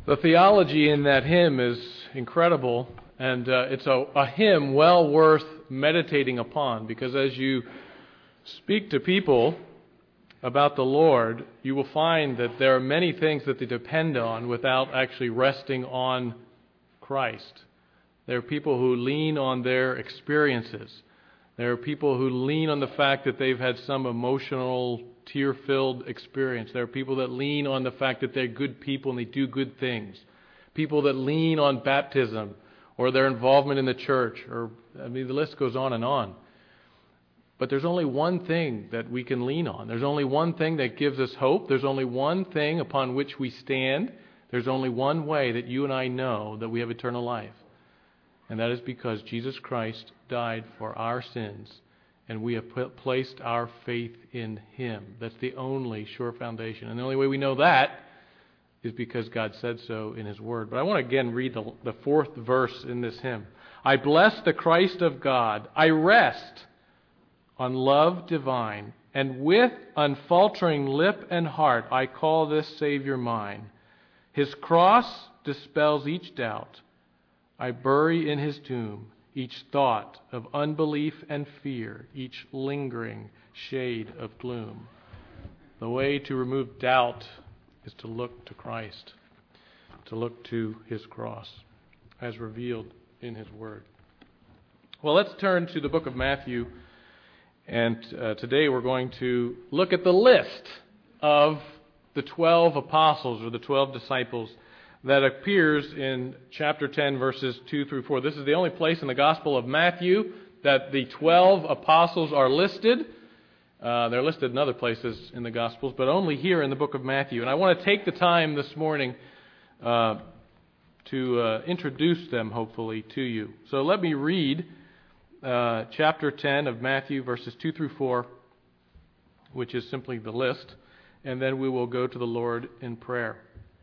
The theology in that hymn is incredible, and it's a hymn well worth meditating upon, because as you speak to people about the Lord, you will find that there are many things that they depend on without actually resting on Christ. There are people who lean on their experiences. There are people who lean on the fact that they've had some emotional, tear-filled experience. There are people that lean on the fact that they're good people and they do good things. People that lean on baptism or their involvement in the church, the list goes on and on. But there's only one thing that we can lean on. There's only one thing that gives us hope. There's only one thing upon which we stand. There's only one way that you and I know that we have eternal life. And that is because Jesus Christ died for our sins, and we have placed our faith in Him. That's the only sure foundation. And the only way we know that is because God said so in His Word. But I want to again read the fourth verse in this hymn. I bless the Christ of God. I rest on love divine, and with unfaltering lip and heart I call this Savior mine. His cross dispels each doubt. I bury in His tomb each thought of unbelief and fear, each lingering shade of gloom. The way to remove doubt is to look to Christ, to look to His cross as revealed in His Word. Well, let's turn to the book of Matthew, and today we're going to look at the list of the 12 apostles or the 12 disciples that appears in chapter 10, verses 2 through 4. This is the only place in the Gospel of Matthew that the 12 apostles are listed. They're listed in other places in the Gospels, but only here in the book of Matthew. And I want to take the time this morning to introduce them, hopefully, to you. So let me read chapter 10 of Matthew, verses 2 through 4, which is simply the list, and then we will go to the Lord in prayer.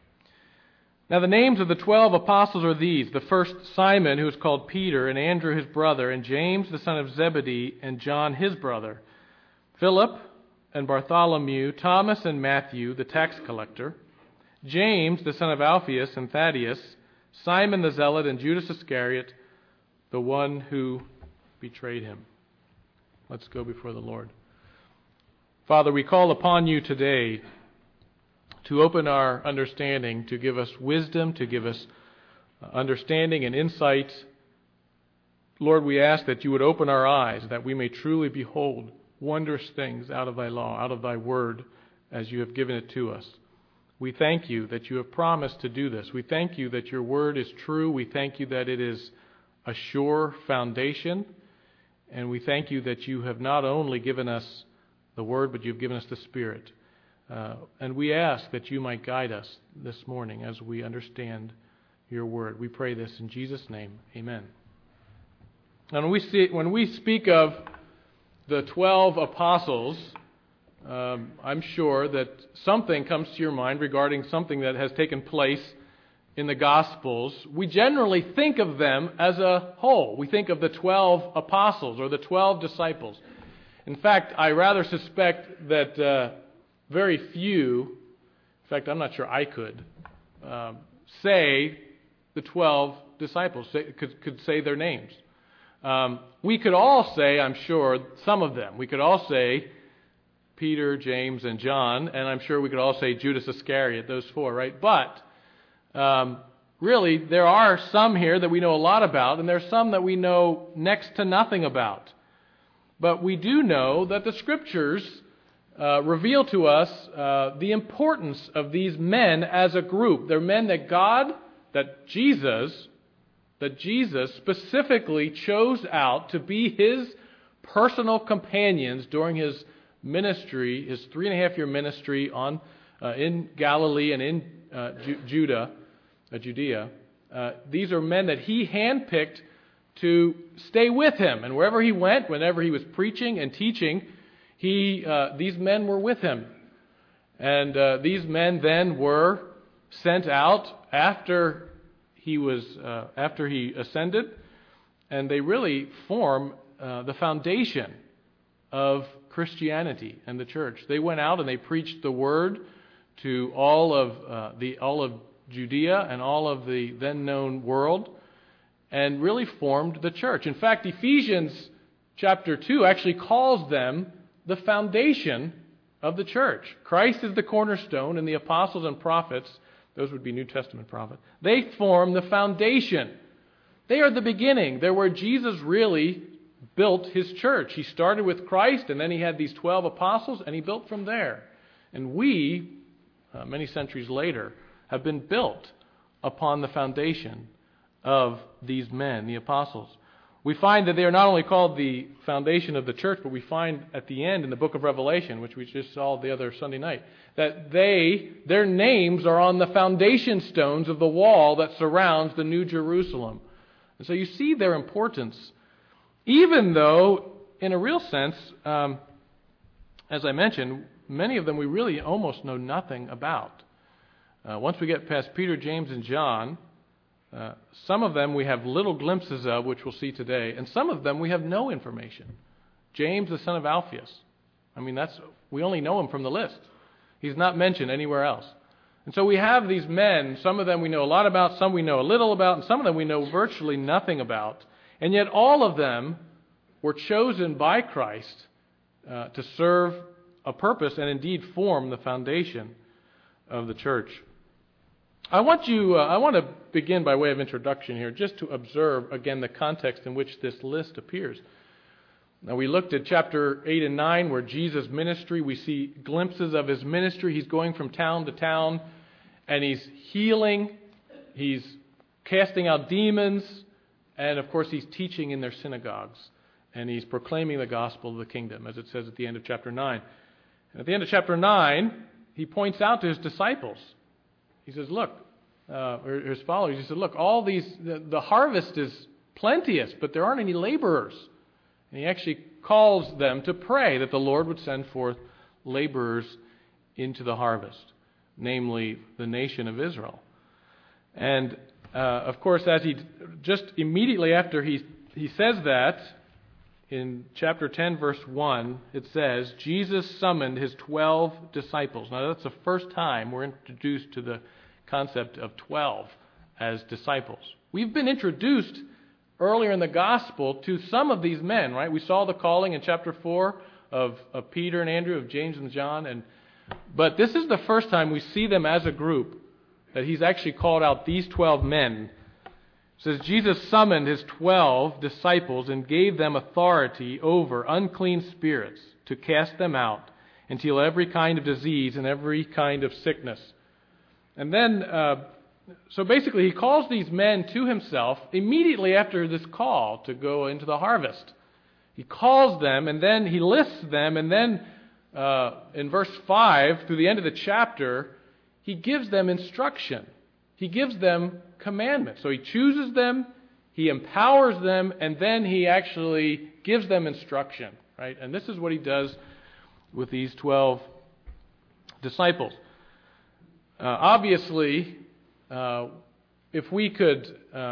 Now the names of the 12 apostles are these: the first, Simon, who is called Peter, and Andrew his brother, and James the son of Zebedee, and John his brother, Philip and Bartholomew, Thomas and Matthew the tax collector, James the son of Alphaeus and Thaddeus, Simon the zealot, and Judas Iscariot, the one who betrayed him. Let's go before the Lord. Father, we call upon you today to open our understanding, to give us wisdom, to give us understanding and insight. Lord, we ask that you would open our eyes, that we may truly behold wondrous things out of thy law, out of thy word, as you have given it to us. We thank you that you have promised to do this. We thank you that your word is true. We thank you that it is a sure foundation. And we thank you that you have not only given us the word, but you've given us the Spirit. And we ask that you might guide us this morning as we understand your word. We pray this in Jesus' name. Amen. And when we speak of the 12 apostles, I'm sure that something comes to your mind regarding something that has taken place in the Gospels. We generally think of them as a whole. We think of the 12 apostles or the 12 disciples. In fact, I rather suspect that very few, in fact, I'm not sure I could, say the 12 disciples, could say their names. We could all say, I'm sure, some of them. We could all say Peter, James, and John, and I'm sure we could all say Judas Iscariot, those four, right? But really, there are some here that we know a lot about, and there's some that we know next to nothing about. But we do know that the Scriptures reveal to us the importance of these men as a group. They're men that Jesus specifically chose out to be His personal companions during His ministry, His 3.5-year ministry in Galilee and in Judea. These are men that He handpicked to stay with Him, and wherever He went, whenever He was preaching and teaching, these men were with Him. And these men then were sent out after He ascended, and they really form the foundation of Christianity and the church. They went out and they preached the word to all of Judea and all of the then known world, and really formed the church. In fact, Ephesians chapter 2 actually calls them the foundation of the church. Christ is the cornerstone, and the apostles and prophets, those would be New Testament prophets, they form the foundation. They are the beginning. They're where Jesus really built his church. He started with Christ, and then he had these 12 apostles, and he built from there. And we, many centuries later, have been built upon the foundation of these men, the apostles. We find that they are not only called the foundation of the church, but we find at the end in the book of Revelation, which we just saw the other Sunday night, that their names are on the foundation stones of the wall that surrounds the New Jerusalem. And so you see their importance, even though, in a real sense, as I mentioned, many of them we really almost know nothing about. Once we get past Peter, James, and John, some of them we have little glimpses of, which we'll see today, and some of them we have no information. James, the son of Alphaeus. We only know him from the list. He's not mentioned anywhere else. And so we have these men, some of them we know a lot about, some we know a little about, and some of them we know virtually nothing about. And yet all of them were chosen by Christ to serve a purpose and indeed form the foundation of the church. I want to begin by way of introduction here, just to observe again the context in which this list appears. Now, we looked at chapter 8 and 9, where Jesus' ministry, we see glimpses of his ministry. He's going from town to town, and he's healing, he's casting out demons, and of course he's teaching in their synagogues, and he's proclaiming the gospel of the kingdom, as it says at the end of chapter 9. And at the end of chapter 9, he points out to his disciples, he says, look, or his followers, he said, look, all these, the harvest is plenteous, but there aren't any laborers. And he actually calls them to pray that the Lord would send forth laborers into the harvest, namely the nation of Israel. And of course, as he just immediately after he says that, in chapter 10, verse 1, it says, Jesus summoned his 12 disciples. Now, that's the first time we're introduced to the concept of 12 as disciples. We've been introduced earlier in the gospel to some of these men, right? We saw the calling in chapter 4 of Peter and Andrew, of James and John. But this is the first time we see them as a group, that he's actually called out these 12 men. It says, Jesus summoned his 12 disciples and gave them authority over unclean spirits to cast them out and heal every kind of disease and every kind of sickness. And then, so basically he calls these men to himself immediately after this call to go into the harvest. He calls them, and then he lists them, and then in verse 5, through the end of the chapter, he gives them instruction. He gives them commandments. So he chooses them, he empowers them, and then he actually gives them instruction, right? And this is what he does with these 12 disciples. Obviously, if we could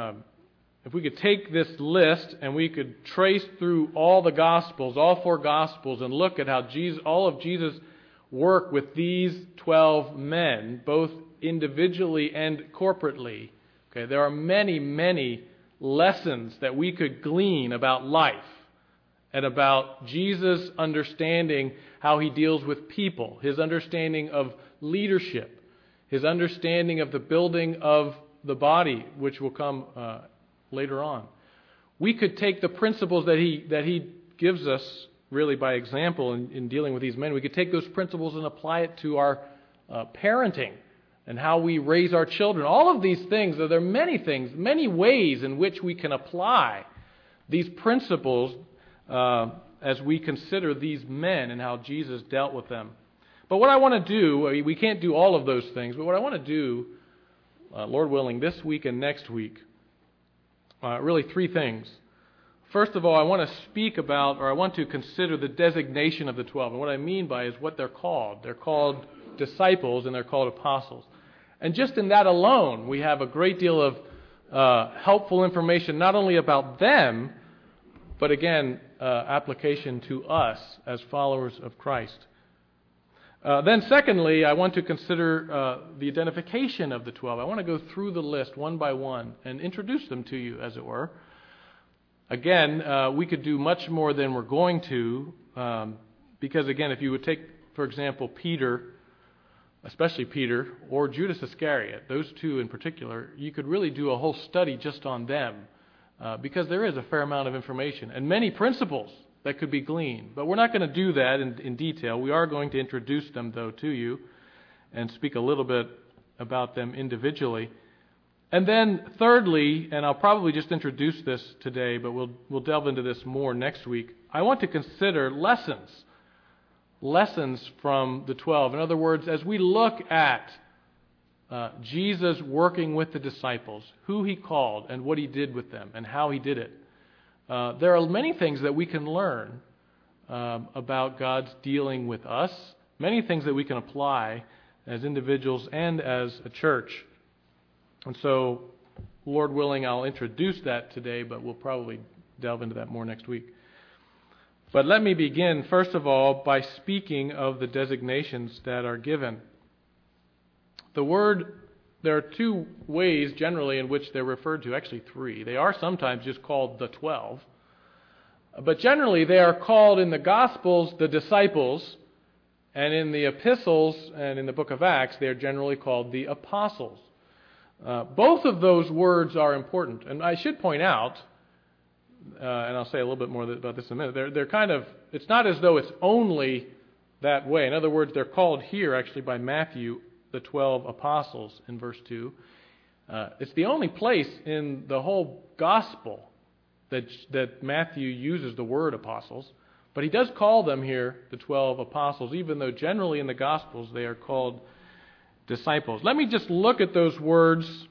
take this list and we could trace through all the Gospels, all 4 Gospels, and look at how all of Jesus' work with these 12 men, both individually and corporately, okay, there are many, many lessons that we could glean about life and about Jesus' understanding how he deals with people, his understanding of leadership, his understanding of the building of the body, which will come later on. We could take the principles that he gives us, really by example in dealing with these men. We could take those principles and apply it to our parenting and how we raise our children. All of these things, there are many things, many ways in which we can apply these principles as we consider these men and how Jesus dealt with them. But what I want to do, we can't do all of those things, but what I want to do, Lord willing, this week and next week, really 3 things. First of all, I want to speak about, or I want to consider the designation of the 12. And what I mean by is what they're called. They're called disciples and they're called apostles. And just in that alone, we have a great deal of helpful information, not only about them, but again, application to us as followers of Christ. Then secondly, I want to consider the identification of the 12. I want to go through the list one by one and introduce them to you, as it were. Again, we could do much more than we're going to, because again, if you would take, for example, Peter, especially Peter, or Judas Iscariot, those two in particular, you could really do a whole study just on them, because there is a fair amount of information and many principles that could be gleaned. But we're not going to do that in detail. We are going to introduce them, though, to you and speak a little bit about them individually. And then thirdly, and I'll probably just introduce this today, but we'll delve into this more next week, I want to consider lessons from the 12. In other words, as we look at Jesus working with the disciples, who he called and what he did with them and how he did it, there are many things that we can learn about God's dealing with us, many things that we can apply as individuals and as a church. And so, Lord willing, I'll introduce that today, but we'll probably delve into that more next week. But let me begin, first of all, by speaking of the designations that are given. There are two ways generally in which they're referred to, actually three. They are sometimes just called the 12. But generally they are called in the Gospels the disciples, and in the epistles and in the book of Acts they are generally called the apostles. Both of those words are important. And I should point out, and I'll say a little bit more about this in a minute, they're kind of, it's not as though it's only that way. In other words, they're called here actually by Matthew the 12 apostles in verse 2. It's the only place in the whole gospel that Matthew uses the word apostles, but he does call them here the 12 apostles, even though generally in the gospels they are called disciples. Let me just look at those words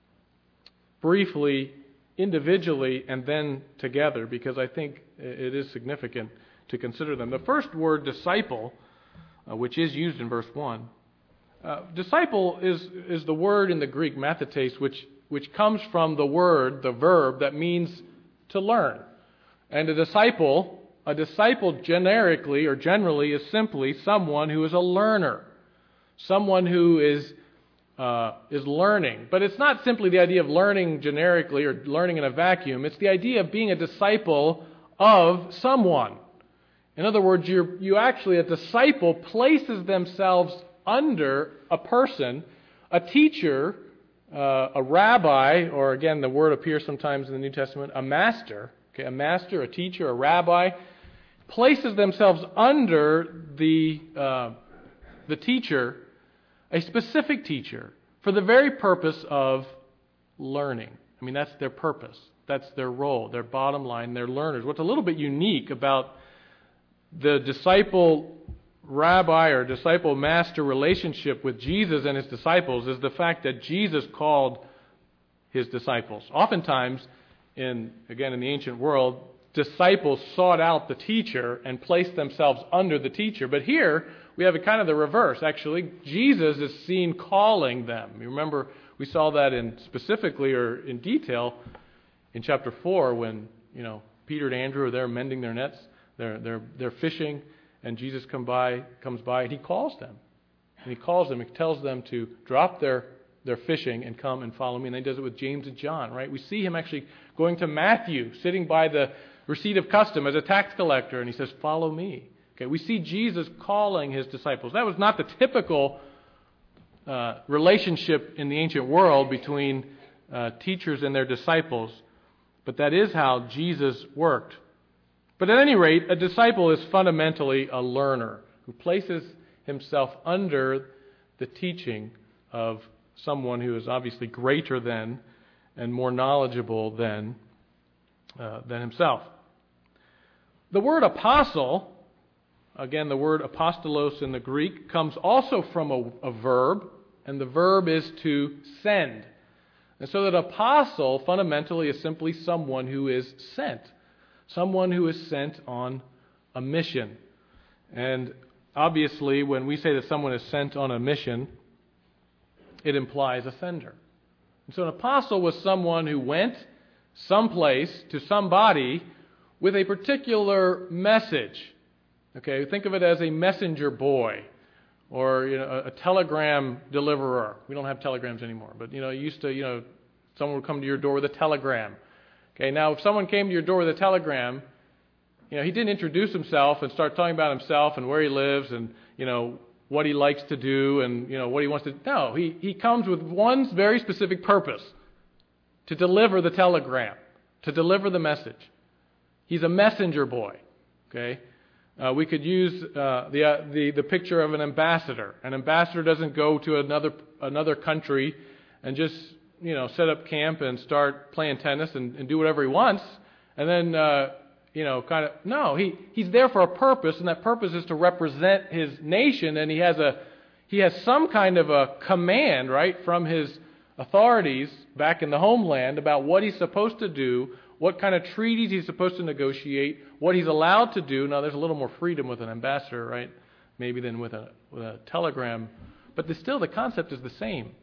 briefly, individually, and then together, because I think it is significant to consider them. The first word, disciple, which is used in verse 1, disciple is the word in the Greek, mathetes, which comes from the verb that means to learn. And a disciple generically or generally is simply someone who is a learner, someone who is learning. But it's not simply the idea of learning generically or learning in a vacuum. It's the idea of being a disciple of someone. In other words, a disciple places themselves under a person, a teacher, a rabbi, or again, the word appears sometimes in the New Testament, a master. Okay, a master, a teacher, a rabbi, places themselves under the teacher, a specific teacher, for the very purpose of learning. I mean, that's their purpose. That's their role, their bottom line, they're learners. What's a little bit unique about the disciple rabbi or disciple master relationship with Jesus and his disciples is the fact that Jesus called his disciples. Oftentimes, in the ancient world, disciples sought out the teacher and placed themselves under the teacher. But here, we have kind of the reverse. Actually, Jesus is seen calling them. You remember, we saw that specifically or in detail in chapter 4 when, Peter and Andrew are there mending their nets. They're fishing, and Jesus comes by, and he calls them. And he calls them, he tells them to drop their fishing and come and follow me. And then he does it with James and John, right? We see him actually going to Matthew, sitting by the receipt of custom as a tax collector, and he says, follow me. Okay, we see Jesus calling his disciples. That was not the typical relationship in the ancient world between teachers and their disciples, but that is how Jesus worked. But at any rate, a disciple is fundamentally a learner who places himself under the teaching of someone who is obviously greater than and more knowledgeable than himself. The word apostle, again, the word apostolos in the Greek, comes also from a verb, and the verb is to send. And so that apostle fundamentally is simply someone who is sent. Someone who is sent on a mission. And obviously, when we say that someone is sent on a mission, it implies a sender. And so an apostle was someone who went someplace to somebody with a particular message. Okay, think of it as a messenger boy or a telegram deliverer. We don't have telegrams anymore, but you used to, someone would come to your door with a telegram. Okay, now if someone came to your door with a telegram, he didn't introduce himself and start talking about himself and where he lives and what he likes to do and what he wants to. No, he comes with one very specific purpose: to deliver the telegram, to deliver the message. He's a messenger boy. Okay. We could use the picture of an ambassador. An ambassador doesn't go to another country and just set up camp and start playing tennis and do whatever he wants, and then no, he's there for a purpose, and that purpose is to represent his nation, and he has some kind of a command, right, from his authorities back in the homeland about what he's supposed to do, what kind of treaties he's supposed to negotiate, what he's allowed to do. Now, there's a little more freedom with an ambassador, right, maybe than with a telegram. But still, the concept is the same.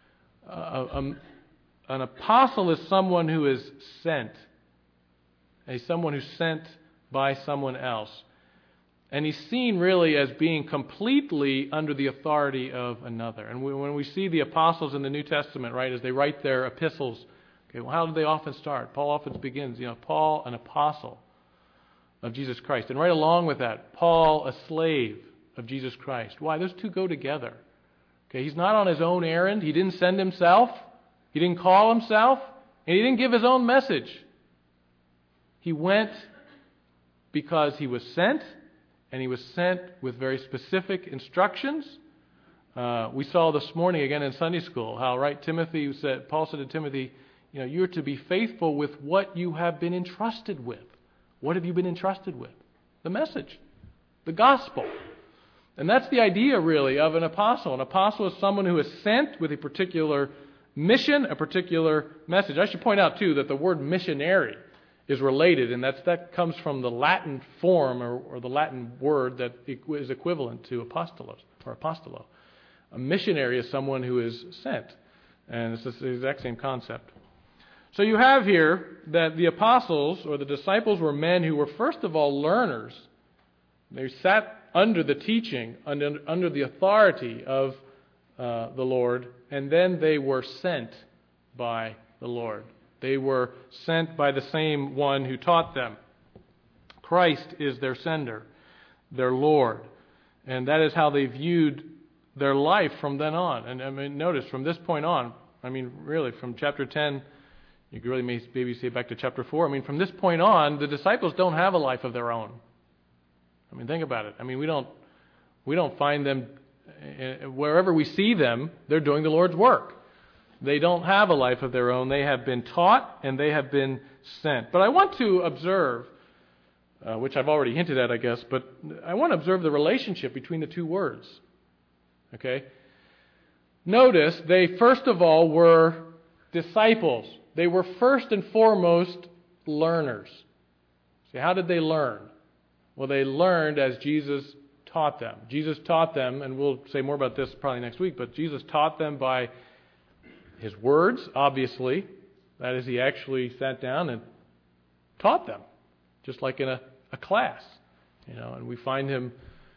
An apostle is someone who is sent. He's someone who's sent by someone else. And he's seen really as being completely under the authority of another. And when we see the apostles in the New Testament, right, as they write their epistles, okay, well, how do they often start? Paul often begins, Paul, an apostle of Jesus Christ. And right along with that, Paul, a slave of Jesus Christ. Why? Those two go together. Okay, he's not on his own errand. He didn't send himself. He didn't call himself. And he didn't give his own message. He went because he was sent, and he was sent with very specific instructions. We saw this morning again in Sunday school how, right, Paul said to Timothy, you're to be faithful with what you have been entrusted with. What have you been entrusted with? The message, the gospel. And that's the idea, really, of an apostle. An apostle is someone who is sent with a particular mission, a particular message. I should point out, too, that the word missionary is related, and that comes from the Latin form or the Latin word that is equivalent to apostolos or apostolo. A missionary is someone who is sent, and it's the exact same concept. So you have here that the apostles or the disciples were men who were first of all learners. They sat under the teaching, under the authority of the Lord, and then they were sent by the Lord. They were sent by the same one who taught them. Christ is their sender, their Lord. And that is how they viewed their life from then on. And notice, from this point on, really, from chapter 10, you could really maybe say back to chapter 4. From this point on, the disciples don't have a life of their own. Think about it. We don't find them, wherever we see them, they're doing the Lord's work. They don't have a life of their own. They have been taught and they have been sent. But I want to observe, which I've already hinted at, I guess, but I want to observe the relationship between the two words. Okay? Notice, they first of all were disciples. They were first and foremost learners. See, how did they learn? Well, they learned as Jesus taught them. Jesus taught them, and we'll say more about this probably next week, but Jesus taught them by His words, obviously. That is, He actually sat down and taught them, just like in a class. And we find Him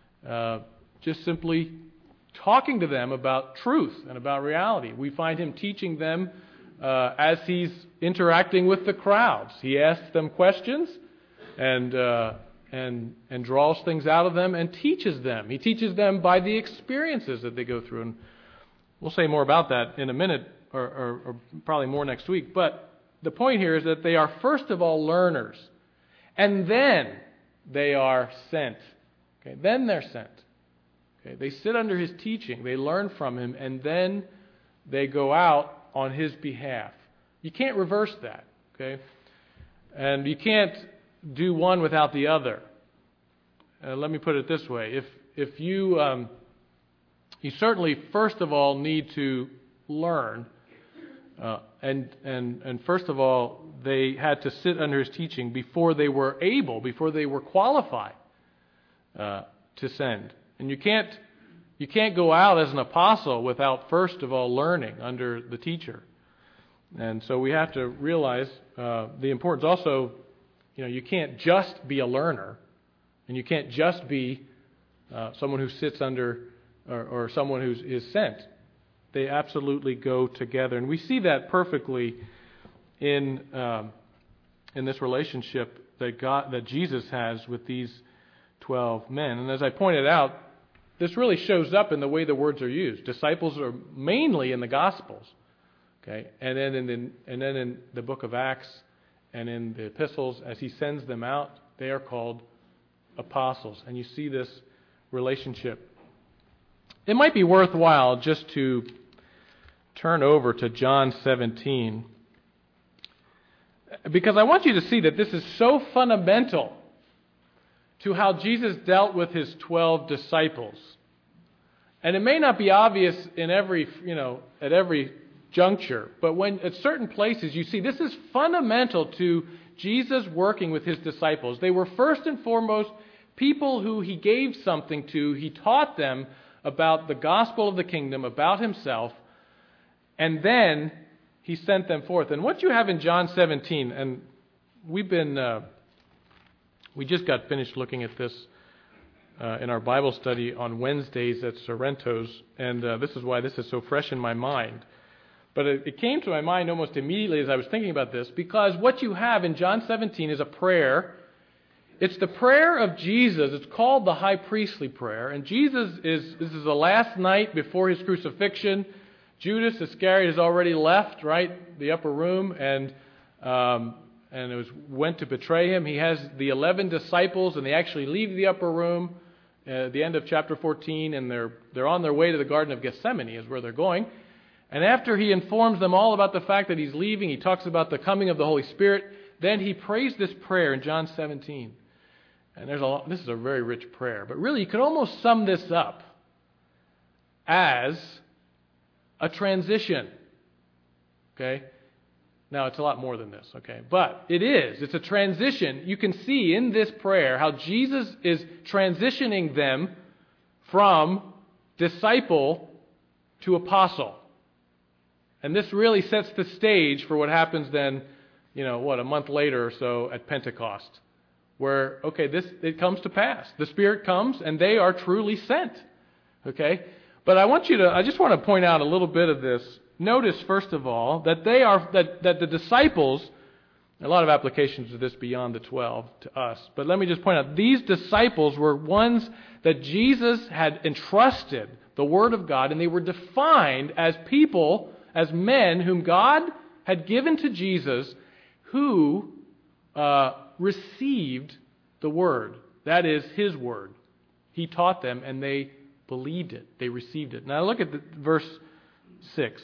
just simply talking to them about truth and about reality. We find Him teaching them as He's interacting with the crowds. He asks them questions and draws things out of them and teaches them. He teaches them by the experiences that they go through. And we'll say more about that in a minute, or probably more next week. But the point here is that they are first of all learners, and then they are sent. Okay, then they're sent. Okay, they sit under His teaching, they learn from Him, and then they go out on His behalf. You can't reverse that. Okay, and you can't do one without the other. Let me put it this way: if you certainly first of all need to learn, and first of all they had to sit under His teaching before they were qualified to send. And you can't go out as an apostle without first of all learning under the teacher. And so we have to realize the importance also. You can't just be a learner, and you can't just be someone who sits under or someone who is sent. They absolutely go together. And we see that perfectly in this relationship that Jesus has with these 12 men. And as I pointed out, this really shows up in the way the words are used. Disciples are mainly in the Gospels, okay, and then in the book of Acts and in the epistles, as he sends them out, they are called apostles. And you see this relationship. It might be worthwhile just to turn over to John 17, because I want you to see that this is so fundamental to how Jesus dealt with his 12 disciples. And it may not be obvious in at every juncture, but when at certain places you see this is fundamental to Jesus working with his disciples. They were first and foremost people who he gave something to. He taught them about the gospel of the kingdom, about himself, and then he sent them forth. And what you have in John 17, and we just got finished looking at this in our Bible study on Wednesdays at Sorrento's, and this is why this is so fresh in my mind. But it came to my mind almost immediately as I was thinking about this, because what you have in John 17 is a prayer. It's the prayer of Jesus. It's called the high priestly prayer. And this is the last night before his crucifixion. Judas Iscariot has already left, right, the upper room, and went to betray him. He has the 11 disciples, and they actually leave the upper room at the end of chapter 14, and they're on their way to the Garden of Gethsemane is where they're going. And after he informs them all about the fact that he's leaving, he talks about the coming of the Holy Spirit, then he prays this prayer in John 17. And this is a very rich prayer, but really you could almost sum this up as a transition. Okay? Now, it's a lot more than this, okay? But it is. It's a transition. You can see in this prayer how Jesus is transitioning them from disciple to apostle. And this really sets the stage for what happens then, a month later or so at Pentecost, where, it comes to pass. The Spirit comes and they are truly sent, okay? But I just want to point out a little bit of this. Notice, first of all, that that the disciples, a lot of applications of this beyond the 12 to us, but let me just point out, these disciples were ones that Jesus had entrusted the Word of God, and they were defined as people, as men whom God had given to Jesus, who received the Word. That is, His Word. He taught them, and they believed it. They received it. Now look at verse 6.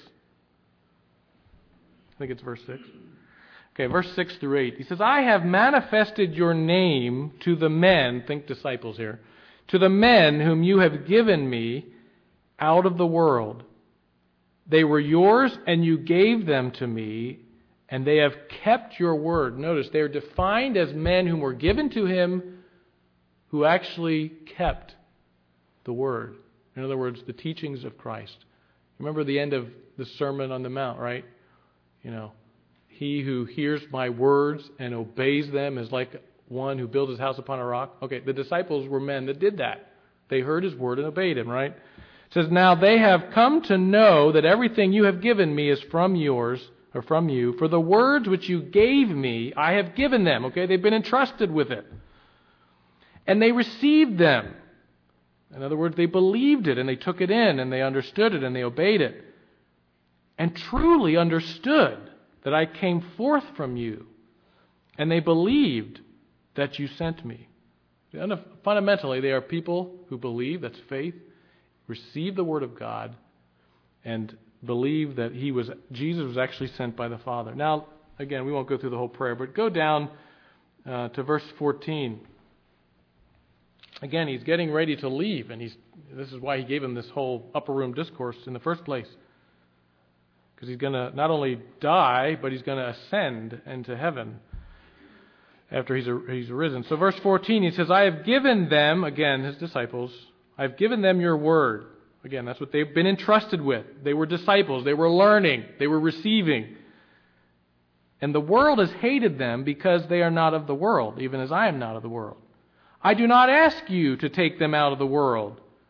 I think it's verse 6. Okay, verse 6 through 8. He says, I have manifested your name to the men, think disciples here, to the men whom you have given me out of the world. They were yours, and you gave them to me, and they have kept your word. Notice, they are defined as men whom were given to him who actually kept the word. In other words, the teachings of Christ. Remember the end of the Sermon on the Mount, right? He who hears my words and obeys them is like one who builds his house upon a rock. Okay, the disciples were men that did that. They heard his word and obeyed him, right? It says, now they have come to know that everything you have given me is from you. For the words which you gave me, I have given them. Okay, they've been entrusted with it. And they received them. In other words, they believed it and they took it in and they understood it and they obeyed it. And truly understood that I came forth from you. And they believed that you sent me. Fundamentally, they are people who believe, that's faith, receive the Word of God, and believe that Jesus was actually sent by the Father. Now, again, we won't go through the whole prayer, but go down to verse 14. Again, he's getting ready to leave, and this is why he gave him this whole upper room discourse in the first place. Because he's going to not only die, but he's going to ascend into heaven after he's arisen. So verse 14, he says, I have given them, again, his disciples, I've given them your word. Again, that's what they've been entrusted with. They were disciples. They were learning. They were receiving. And the world has hated them because they are not of the world, even as I am not of the world. I do not ask you to take them out of the world,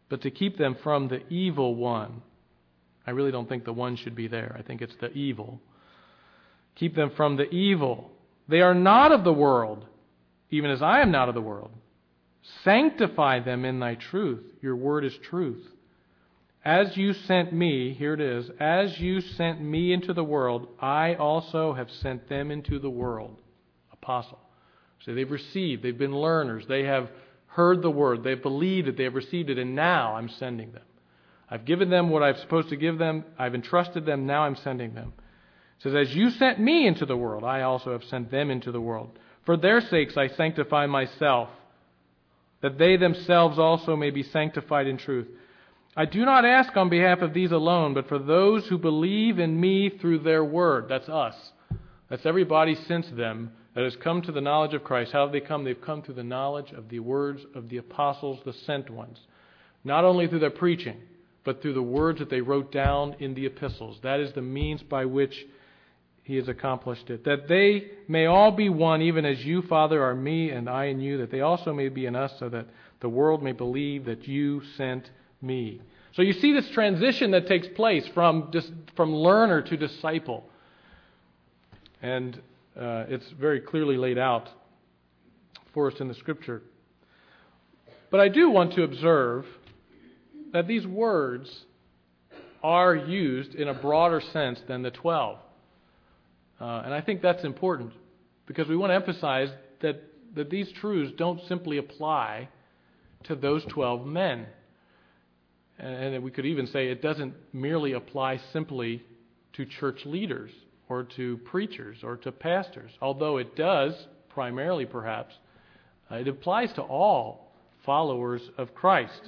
but to keep them from the evil one. I really don't think the one should be there. I think it's the evil. Keep them from the evil. They are not of the world, even as I am not of the world. Sanctify them in thy truth. Your word is truth. As you sent me, here it is, as you sent me into the world, I also have sent them into the world. Apostle. So they've received, they've been learners, they have heard the word, they've believed it, they have received it, and now I'm sending them. I've given them what I'm supposed to give them, I've entrusted them, now I'm sending them. It says, as you sent me into the world, I also have sent them into the world. For their sakes I sanctify myself, that they themselves also may be sanctified in truth. I do not ask on behalf of these alone, but for those who believe in me through their word. That's us. That's everybody since them that has come to the knowledge of Christ. How have they come? They've come through the knowledge of the words of the apostles, the sent ones. Not only through their preaching, but through the words that they wrote down in the epistles. That is the means by which he has accomplished it. That they may all be one, even as you, Father, are me and I in you, that they also may be in us, so that the world may believe that you sent me. So you see this transition that takes place from learner to disciple. And it's very clearly laid out for us in the Scripture. But I do want to observe that these words are used in a broader sense than the 12. And I think that's important because we want to emphasize that these truths don't simply apply to those 12 men. And we could even say it doesn't merely apply simply to church leaders or to preachers or to pastors, although it does, primarily perhaps, it applies to all followers of Christ.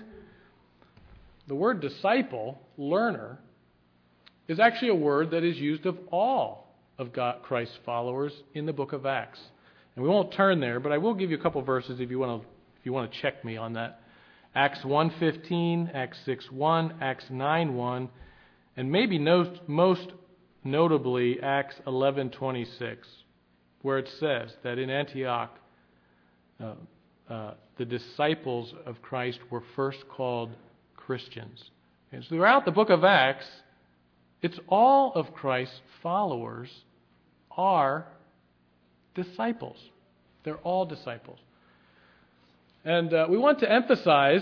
The word disciple, learner, is actually a word that is used of all of Christ's followers in the book of Acts. And we won't turn there, but I will give you a couple verses if you want to check me on that. Acts 1:15, Acts 6:1, Acts 9:1, and maybe most notably Acts 11:26, where it says that in Antioch the disciples of Christ were first called Christians. And so throughout the book of Acts, it's all of Christ's followers are disciples. They're all disciples. And we want to emphasize,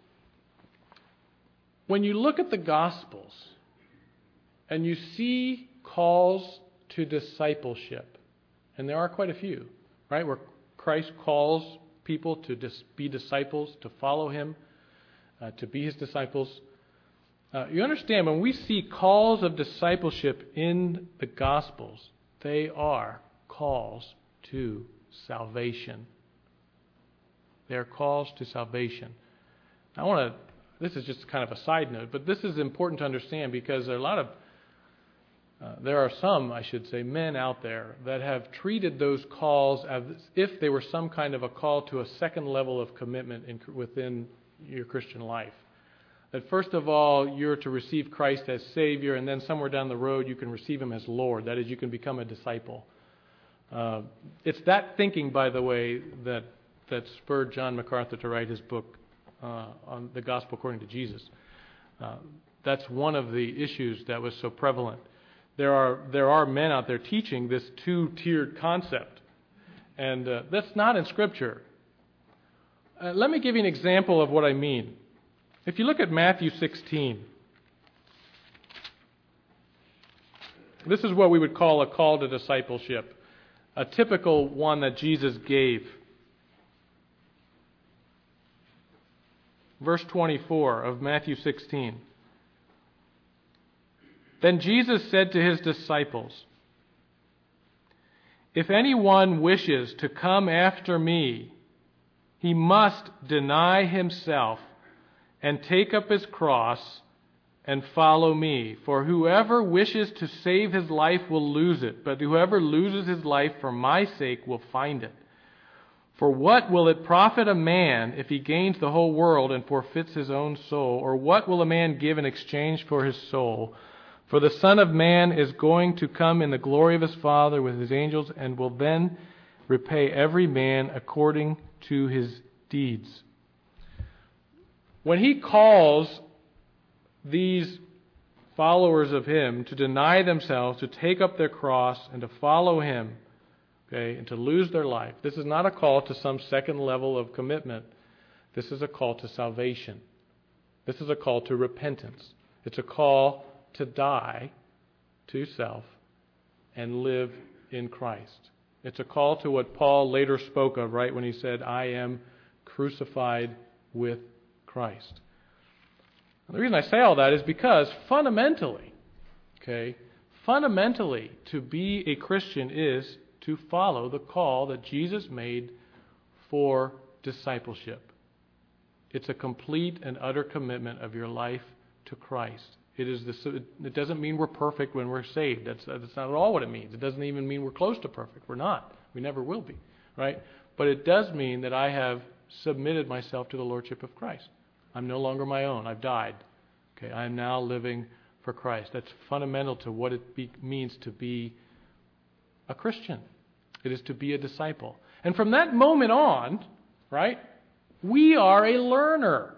when you look at the Gospels and you see calls to discipleship, and there are quite a few, right, where Christ calls people to be disciples, to follow Him, to be His disciples. You understand, when we see calls of discipleship in the Gospels, they are calls to salvation. They are calls to salvation. This is just kind of a side note, but this is important to understand because there are some, I should say, men out there that have treated those calls as if they were some kind of a call to a second level of commitment within your Christian life. That first of all, you're to receive Christ as Savior, and then somewhere down the road you can receive Him as Lord. That is, you can become a disciple. It's that thinking, by the way, that spurred John MacArthur to write his book on the Gospel according to Jesus. That's one of the issues that was so prevalent. There are men out there teaching this two-tiered concept, and that's not in Scripture. Let me give you an example of what I mean. If you look at Matthew 16, this is what we would call a call to discipleship, a typical one that Jesus gave. Verse 24 of Matthew 16. Then Jesus said to His disciples, "If anyone wishes to come after me, he must deny himself and take up his cross and follow me. For whoever wishes to save his life will lose it, but whoever loses his life for my sake will find it. For what will it profit a man if he gains the whole world and forfeits his own soul? Or what will a man give in exchange for his soul? For the Son of Man is going to come in the glory of His Father with His angels, and will then repay every man according to his deeds." when he calls these followers of him to deny themselves, to take up their cross, and to follow him, okay, and to lose their life, this is not a call to some second level of commitment. This is a call to salvation. This is a call to repentance. It's a call to die to self and live in Christ. It's a call to what Paul later spoke of, right, when he said, I am crucified with Christ. And the reason I say all that is because fundamentally, to be a Christian is to follow the call that Jesus made for discipleship. It's a complete and utter commitment of your life to Christ. It doesn't mean we're perfect when we're saved. That's not at all what it means. It doesn't even mean we're close to perfect. We're not. We never will be, right? But it does mean that I have submitted myself to the Lordship of Christ. I'm no longer my own. I've died. Okay, I am now living for Christ. That's fundamental to what it means to be a Christian. It is to be a disciple. And from that moment on, right, we are a learner.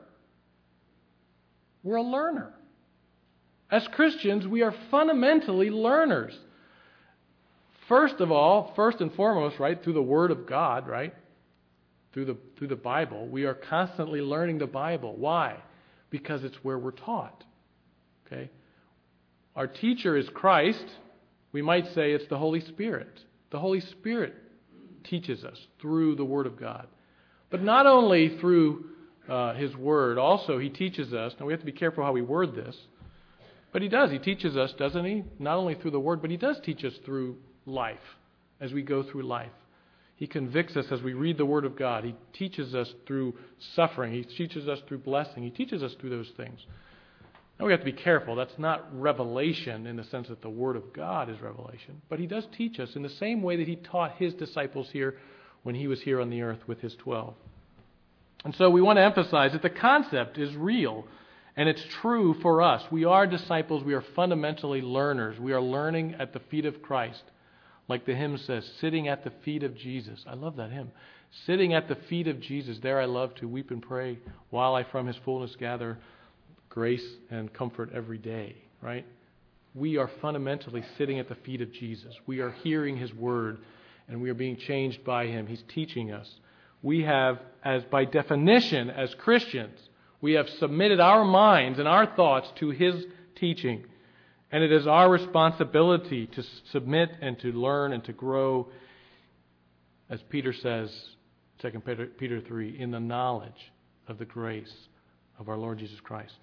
We're a learner. As Christians, we are fundamentally learners. First and foremost, right, through the Word of God, right, through the Bible, we are constantly learning the Bible. Why? Because it's where we're taught. Okay? Our teacher is Christ. We might say it's the Holy Spirit. The Holy Spirit teaches us through the Word of God. But not only through His Word, also He teaches us. Now we have to be careful how we word this. But He does. He teaches us, doesn't He? Not only through the Word, but He does teach us through life, as we go through life. He convicts us as we read the Word of God. He teaches us through suffering. He teaches us through blessing. He teaches us through those things. Now we have to be careful. That's not revelation in the sense that the Word of God is revelation. But He does teach us in the same way that He taught His disciples here when He was here on the earth with His 12. And so we want to emphasize that the concept is real. And it's true for us. We are disciples. We are fundamentally learners. We are learning at the feet of Christ. Like the hymn says, sitting at the feet of Jesus. I love that hymn. Sitting at the feet of Jesus, there I love to weep and pray, while I from His fullness gather grace and comfort every day. Right? We are fundamentally sitting at the feet of Jesus. We are hearing His Word, and we are being changed by Him. He's teaching us. We have, as by definition, as Christians, we have submitted our minds and our thoughts to His teaching. And it is our responsibility to submit and to learn and to grow, as Peter says, 2 Peter 3, in the knowledge of the grace of our Lord Jesus Christ.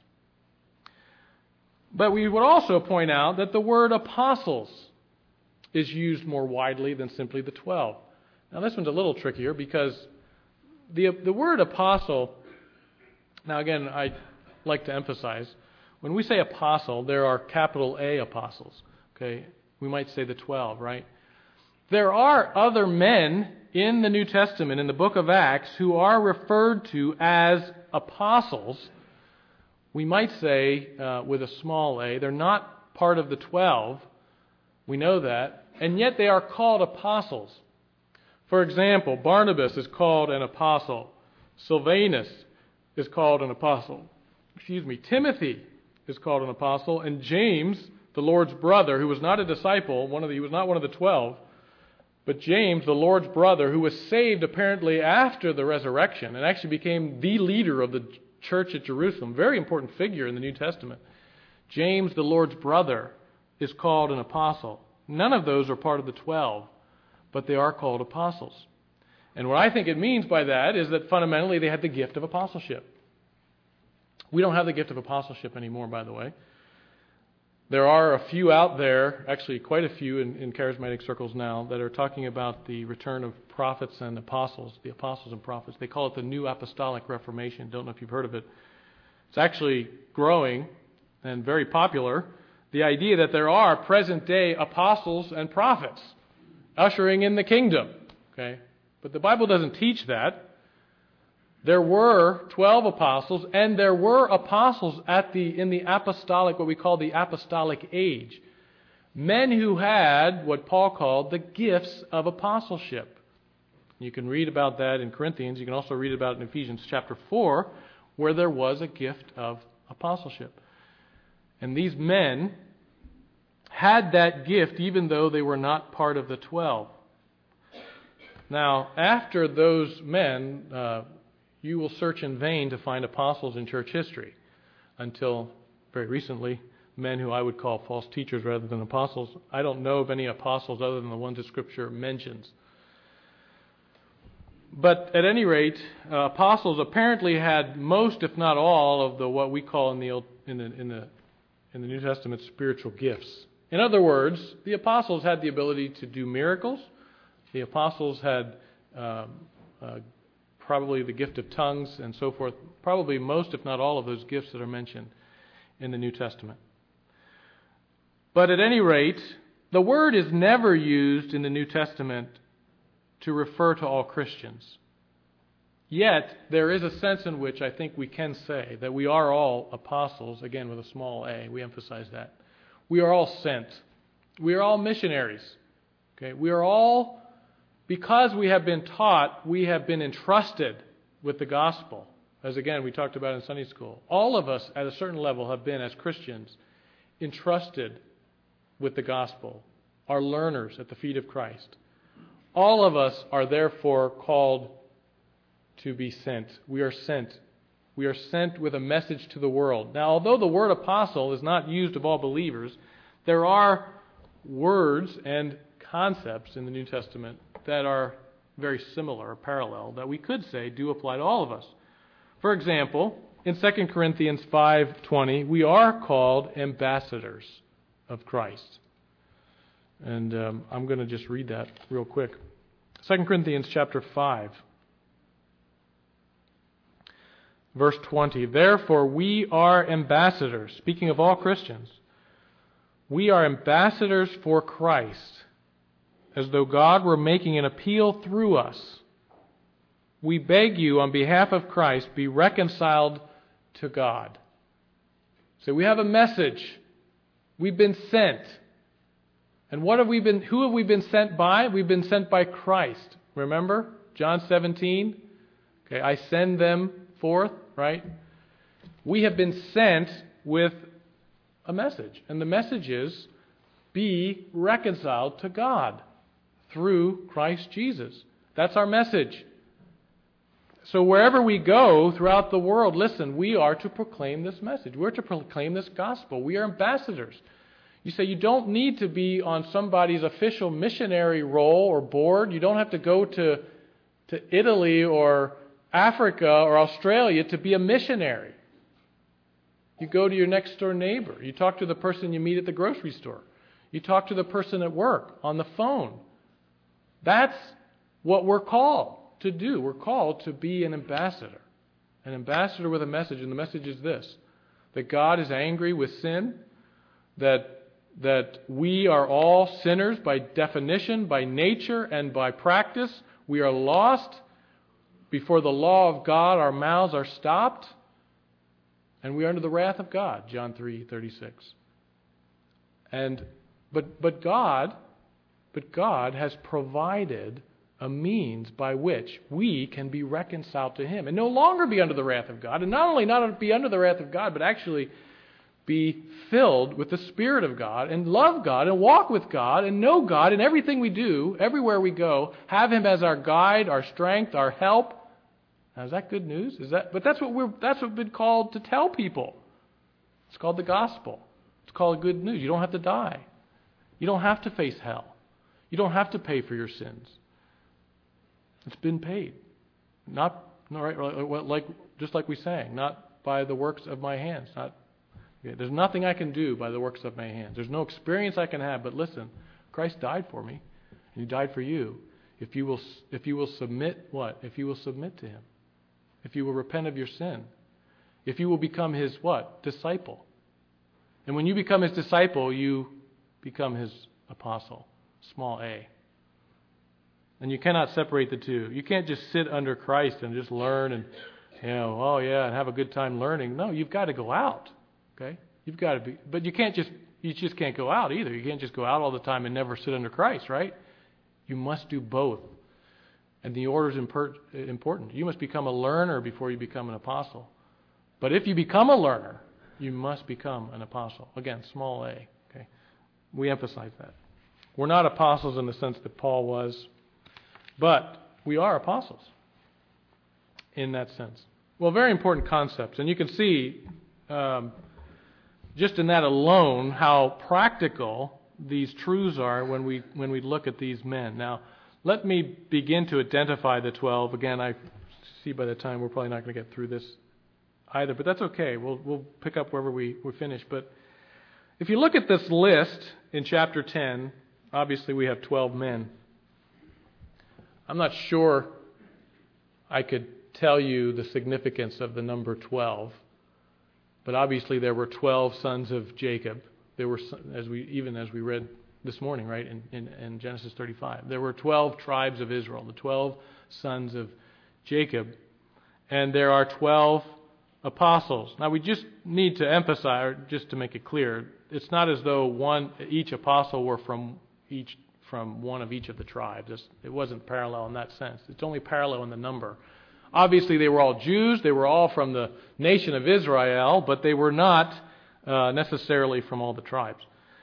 But we would also point out that the word apostles is used more widely than simply the 12. Now this one's a little trickier because the word apostle, now again, I like to emphasize, when we say apostle, there are capital A apostles. Okay, we might say the 12, right? There are other men in the New Testament, in the book of Acts, who are referred to as apostles. We might say with a small a. They're not part of the 12. We know that. And yet they are called apostles. For example, Barnabas is called an apostle. Silvanus is called an apostle. Timothy is called an apostle. And James, the Lord's brother, who was not a disciple, he was not one of the 12, but James, the Lord's brother, who was saved apparently after the resurrection and actually became the leader of the church at Jerusalem, very important figure in the New Testament. James, the Lord's brother, is called an apostle. None of those are part of the 12, but they are called apostles. And what I think it means by that is that fundamentally they had the gift of apostleship. We don't have the gift of apostleship anymore, by the way. There are a few out there, actually quite a few in charismatic circles now, that are talking about the return of prophets and apostles, the apostles and prophets. They call it the New Apostolic Reformation. Don't know if you've heard of it. It's actually growing and very popular. The idea that there are present-day apostles and prophets ushering in the kingdom. Okay, but the Bible doesn't teach that. There were 12 apostles, and there were apostles in the apostolic, what we call the apostolic age. Men who had what Paul called the gifts of apostleship. You can read about that in Corinthians. You can also read about it in Ephesians chapter 4, where there was a gift of apostleship. And these men had that gift even though they were not part of the 12. Now, after those men, you will search in vain to find apostles in church history until very recently, men who I would call false teachers rather than apostles. I don't know of any apostles other than the ones that Scripture mentions. But at any rate, apostles apparently had most, if not all, of the what we call in the New Testament spiritual gifts. In other words, the apostles had the ability to do miracles. The apostles had probably the gift of tongues and so forth. Probably most, if not all, of those gifts that are mentioned in the New Testament. But at any rate, the word is never used in the New Testament to refer to all Christians. Yet, there is a sense in which I think we can say that we are all apostles, again with a small a, we emphasize that. We are all sent. We are all missionaries. Okay? We are all, because we have been taught, we have been entrusted with the gospel. As again, we talked about in Sunday school. All of us at a certain level have been, as Christians, entrusted with the gospel, are learners at the feet of Christ. All of us are therefore called to be sent. We are sent. We are sent with a message to the world. Now, although the word apostle is not used of all believers, there are words and concepts in the New Testament that are very similar or parallel that we could say do apply to all of us. For example, in 2 Corinthians 5:20, we are called ambassadors of Christ. And I'm going to just read that real quick. 2 Corinthians chapter 5, verse 20. Therefore we are ambassadors, speaking of all Christians, we are ambassadors for Christ, as though God were making an appeal through us. We beg you on behalf of Christ, be reconciled to God. So we have a message. We've been sent. And who have we been sent by? We've been sent by Christ. Remember? John 17. Okay, I send them forth, right? We have been sent with a message. And the message is, be reconciled to God through Christ Jesus. That's our message. So wherever we go throughout the world, listen, we are to proclaim this message. We're to proclaim this gospel. We are ambassadors. You say you don't need to be on somebody's official missionary role or board. You don't have to go to Italy or Africa or Australia to be a missionary. You go to your next door neighbor. You talk to the person you meet at the grocery store. You talk to the person at work on the phone. That's what we're called to do. We're called to be an ambassador with a message. And the message is this, that God is angry with sin, that we are all sinners by definition, by nature, and by practice. We are lost. Before the law of God, our mouths are stopped, and we are under the wrath of God, John 3:36. But God has provided a means by which we can be reconciled to Him and no longer be under the wrath of God. And not only not be under the wrath of God, but actually be filled with the Spirit of God and love God and walk with God and know God in everything we do, everywhere we go, have Him as our guide, our strength, our help. Now, is that good news? But that's what we've been called to tell people. It's called the gospel. It's called good news. You don't have to die. You don't have to face hell. You don't have to pay for your sins. It's been paid. Just like we sang, not by the works of my hands. There's nothing I can do by the works of my hands. There's no experience I can have. But listen, Christ died for me, and He died for you. If you will submit what? If you will submit to Him. If you will repent of your sin. If you will become His what? Disciple. And when you become His disciple, you become His apostle. Small a. And you cannot separate the two. You can't just sit under Christ and just learn and, and have a good time learning. No, you've got to go out. Okay? You've got to be, but you just can't go out either. You can't just go out all the time and never sit under Christ, right? You must do both. And the order is important. You must become a learner before you become an apostle. But if you become a learner, you must become an apostle. Again, small a. Okay, we emphasize that. We're not apostles in the sense that Paul was, but we are apostles in that sense. Well, very important concepts. And you can see just in that alone how practical these truths are when we look at these men. Now, let me begin to identify the 12. Again, I see by the time we're probably not going to get through this either, but that's okay. We'll pick up wherever we finish. But if you look at this list in chapter 10, obviously we have 12 men. I'm not sure I could tell you the significance of the number 12, but obviously there were 12 sons of Jacob. There were, as we read this morning, right, in Genesis 35. There were 12 tribes of Israel, the 12 sons of Jacob, and there are 12 apostles. Now we just need to emphasize, just to make it clear, it's not as though each apostle were from one of each of the tribes. It wasn't parallel in that sense. It's only parallel in the number. Obviously, they were all Jews. They were all from the nation of Israel, but they were not necessarily from all the tribes.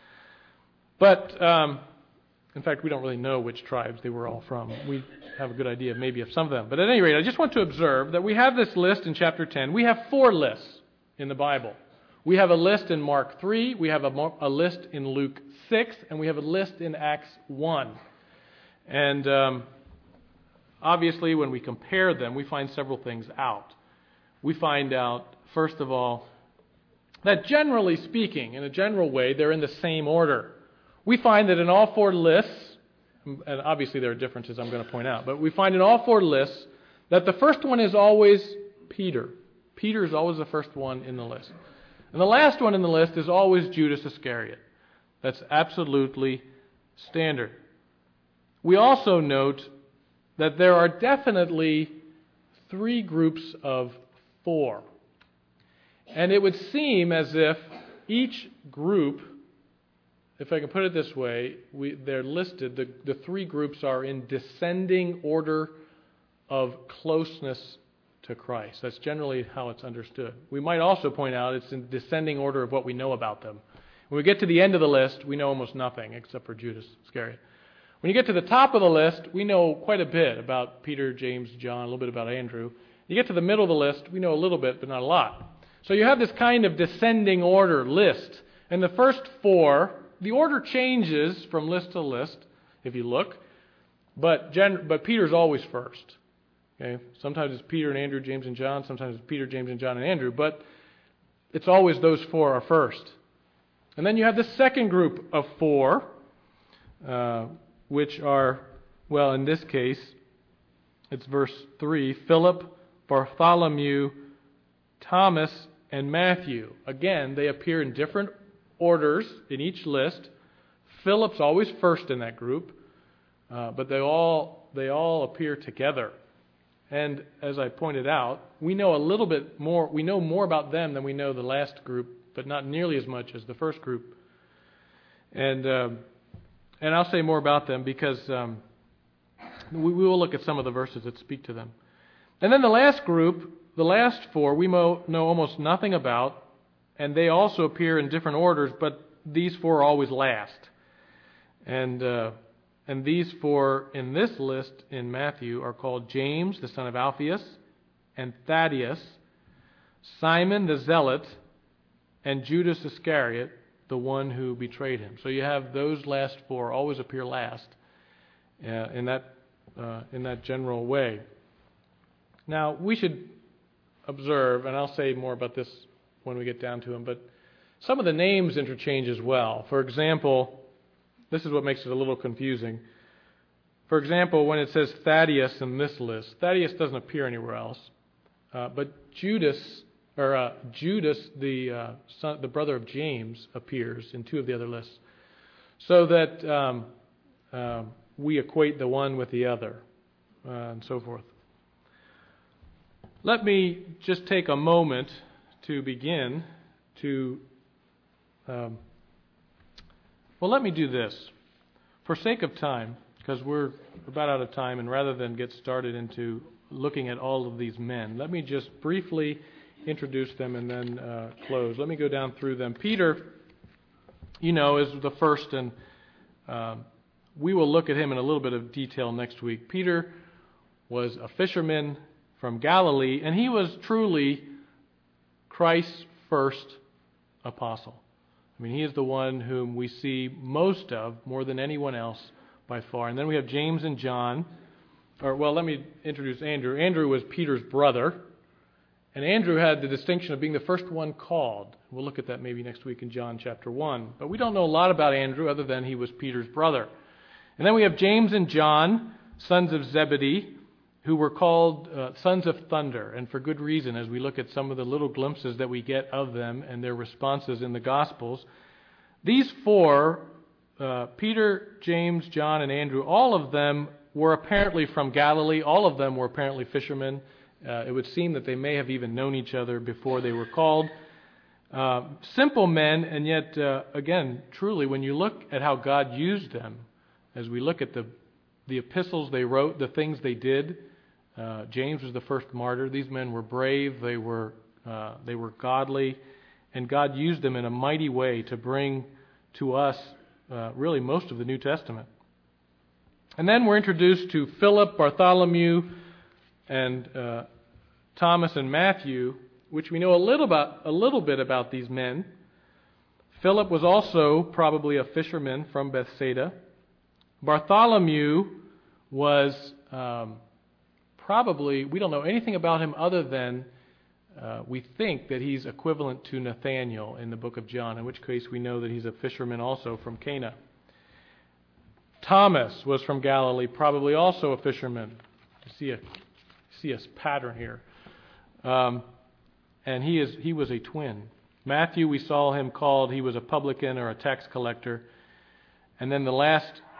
But, in fact, we don't really know which tribes they were all from. We have a good idea maybe of some of them. But at any rate, I just want to observe that we have this list in chapter 10. We have 4 lists in the Bible. We have a list in Mark 3, we have a list in Luke 6, and we have a list in Acts 1. And obviously, when we compare them, we find several things out. We find out, first of all, that generally speaking, in a general way, they're in the same order. We find that in all 4 lists, and obviously there are differences I'm going to point out, but we find in all 4 lists that the first one is always Peter. Peter is always the first one in the list. And the last one in the list is always Judas Iscariot. That's absolutely standard. We also note that there are definitely 3 groups of 4. And it would seem as if each group, if I can put it this way, they're listed, the 3 groups are in descending order of closeness to Christ. That's generally how it's understood. We might also point out it's in descending order of what we know about them. When we get to the end of the list, we know almost nothing except for Judas Iscariot. When you get to the top of the list, we know quite a bit about Peter, James, John, a little bit about Andrew. You get to the middle of the list, we know a little bit, but not a lot. So you have this kind of descending order list. And the first 4, the order changes from list to list, if you look, but Peter's always first. Okay? Sometimes it's Peter and Andrew, James and John. Sometimes it's Peter, James and John and Andrew. But it's always those 4 are first. And then you have the second group of 4, which are, well, in this case, it's verse 3, Philip, Bartholomew, Thomas, and Matthew. Again, they appear in different orders in each list. Philip's always first in that group, but they all appear together. And as I pointed out, we know a little bit more. We know more about them than we know the last group, but not nearly as much as the first group. And I'll say more about them because we will look at some of the verses that speak to them. And then the last group, the last 4, we know almost nothing about, and they also appear in different orders, but these 4 are always last. And these 4 in this list in Matthew are called James, the son of Alphaeus, and Thaddeus, Simon the Zealot, and Judas Iscariot, the one who betrayed him. So you have those last 4 always appear last in that general way. Now, we should observe, and I'll say more about this when we get down to them, but some of the names interchange as well. For example, this is what makes it a little confusing. For example, when it says Thaddeus in this list, Thaddeus doesn't appear anywhere else. But Judas, the brother of James, appears in 2 of the other lists. So that we equate the one with the other, and so forth. Let me just take a moment to begin to... let me do this. For sake of time, because we're about out of time, and rather than get started into looking at all of these men, let me just briefly introduce them and then close. Let me go down through them. Peter, is the first, and we will look at him in a little bit of detail next week. Peter was a fisherman from Galilee, and he was truly Christ's first apostle. He is the one whom we see most of, more than anyone else by far. And then we have James and John. Let me introduce Andrew. Andrew was Peter's brother, and Andrew had the distinction of being the first one called. We'll look at that maybe next week in John chapter 1. But we don't know a lot about Andrew other than he was Peter's brother. And then we have James and John, sons of Zebedee, who were called sons of thunder, and for good reason, as we look at some of the little glimpses that we get of them and their responses in the Gospels. These four, Peter, James, John, and Andrew, all of them were apparently from Galilee. All of them were apparently fishermen. It would seem that they may have even known each other before they were called. Simple men, and yet, again, truly, when you look at how God used them, as we look at the epistles they wrote, the things they did, James was the first martyr. These men were brave. They were godly, and God used them in a mighty way to bring to us really most of the New Testament. And then we're introduced to Philip, Bartholomew, and Thomas and Matthew, which we know a little bit about these men. Philip was also probably a fisherman from Bethsaida. Bartholomew was probably, we don't know anything about him other than we think that he's equivalent to Nathanael in the book of John, in which case we know that he's a fisherman also from Cana. Thomas was from Galilee, probably also a fisherman. You see a pattern here. And he was a twin. Matthew, we saw him called, he was a publican or a tax collector. And then the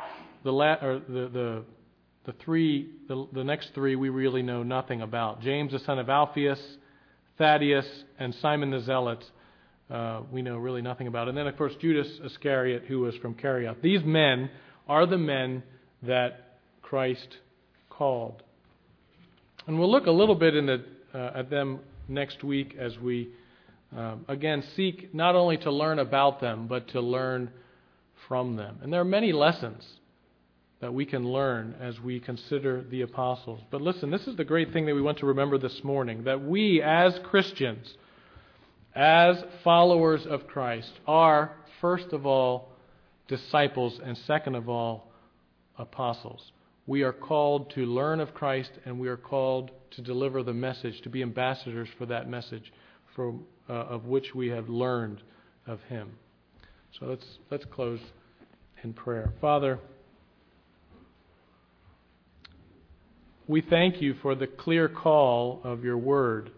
next three we really know nothing about. James, the son of Alphaeus, Thaddeus, and Simon the Zealot, we know really nothing about. And then, of course, Judas Iscariot, who was from Kerioth. These men are the men that Christ called. And we'll look a little bit at them next week as we, again, seek not only to learn about them, but to learn from them. And there are many lessons that we can learn as we consider the apostles. But listen, this is the great thing that we want to remember this morning, that we as Christians, as followers of Christ, are, first of all, disciples, and second of all, apostles. We are called to learn of Christ, and we are called to deliver the message, to be ambassadors for that message of which we have learned of Him. So let's close in prayer. Father, we thank you for the clear call of your word.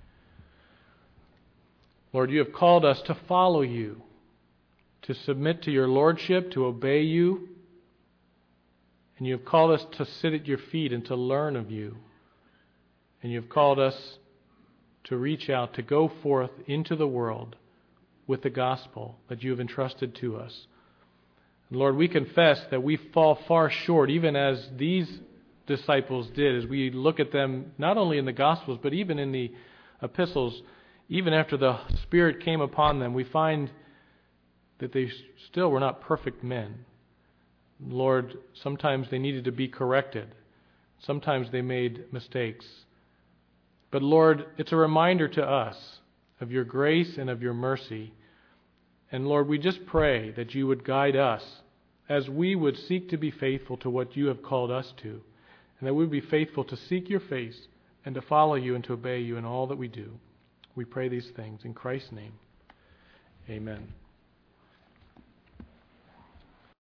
Lord, you have called us to follow you, to submit to your lordship, to obey you. And you have called us to sit at your feet and to learn of you. And you have called us to reach out, to go forth into the world with the gospel that you have entrusted to us. And Lord, we confess that we fall far short, even as these disciples did, as we look at them not only in the Gospels, but even in the epistles. Even after the Spirit came upon them, we find that they still were not perfect men. Lord, sometimes they needed to be corrected. Sometimes they made mistakes. But Lord, it's a reminder to us of your grace and of your mercy. And Lord, we just pray that you would guide us as we would seek to be faithful to what you have called us to. And that we would be faithful to seek your face and to follow you and to obey you in all that we do. We pray these things in Christ's name. Amen.